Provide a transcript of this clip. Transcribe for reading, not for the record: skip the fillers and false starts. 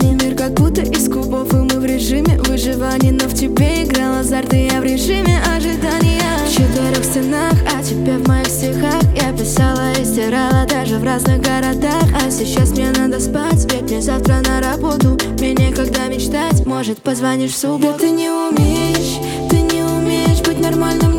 желаний мир как будто из кубов, и мы в режиме выживания. Но в тебе играл азарт, и я в режиме ожидания. В 4 стенах, а тебе в моих стихах я писала и стирала даже в разных городах. А сейчас мне надо спать, ведь мне завтра на работу. Мне некогда мечтать, может позвонишь в субботу. Да ты не умеешь быть нормальным